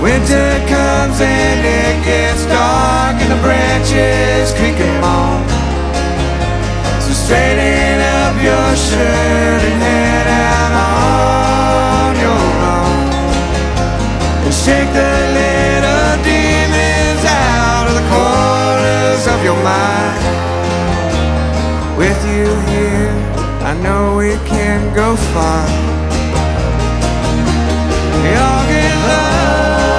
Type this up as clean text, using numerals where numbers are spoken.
Winter comes and it gets dark and the branches creak and moan. So straighten up your shirt and head out on your own, and shake the little demons out of the corners of your mind. With you here, I know we can go far. Y'all get love.